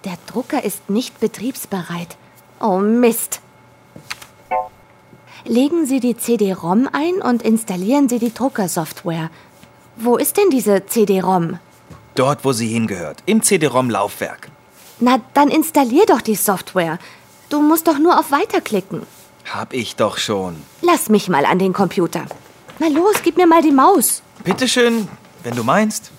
Der Drucker ist nicht betriebsbereit. Oh Mist. Legen Sie die CD-ROM ein und installieren Sie die Druckersoftware. Wo ist denn diese CD-ROM? Dort, wo sie hingehört, im CD-ROM-Laufwerk. Na, dann installier doch die Software. Du musst doch nur auf Weiter klicken. Hab ich doch schon. Lass mich mal an den Computer. Na los, gib mir mal die Maus. Bitteschön, wenn du meinst.